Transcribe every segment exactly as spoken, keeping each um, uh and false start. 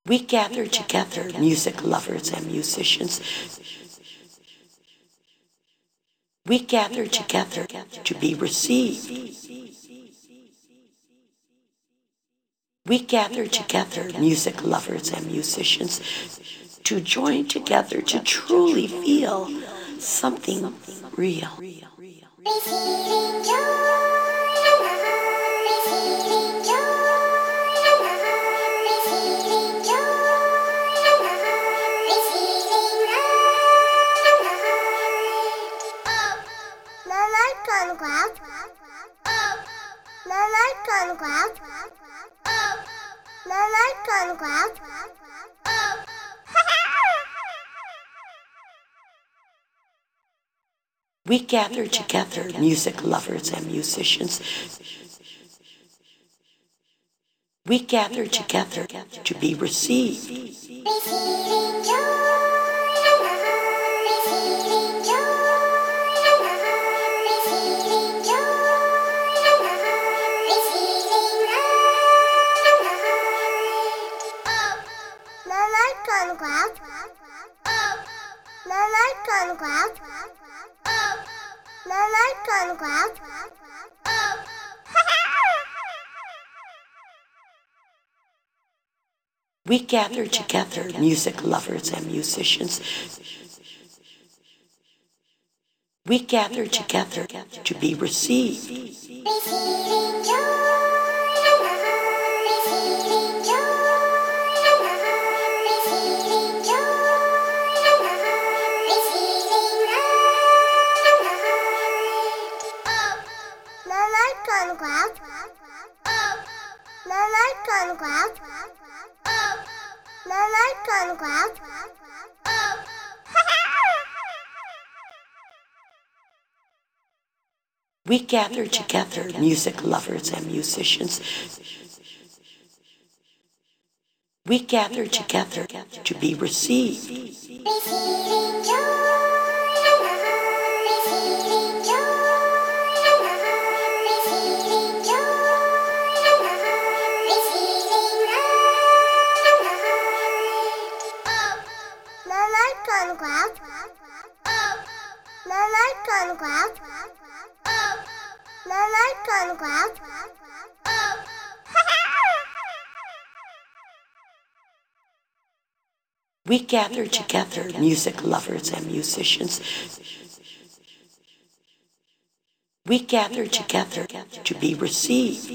We gather together, music lovers and musicians. We gather together to be received. We gather together, music lovers and musicians, to join together to truly feel something real. Receiving joy, receiving joy, receiving joy, receiving light. Nana congrats. Nana congrats. Nana congrats. We gather together, music lovers and musicians. We gather together to be received. Receiving joy, receiving joy, receiving joy, receiving light. Nana congrats. Nana congrats. Nana congrats. We gather together, music lovers and musicians. We gather together to be received. Receiving joy, receiving joy, receiving joy, receiving light. Nana congrats. Nana congrats. Nana congrats. We gather together, music lovers and musicians. We gather together to be received. Receiving joy, receiving joy, receiving joy, receiving light. Nana congrats. Nana congrats. Nana congrats. We gather together, music lovers and musicians. We gather together to be received.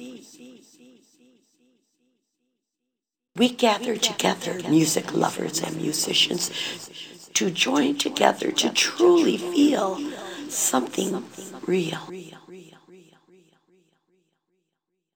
We gather together, music lovers and musicians, to join together to truly feel something real.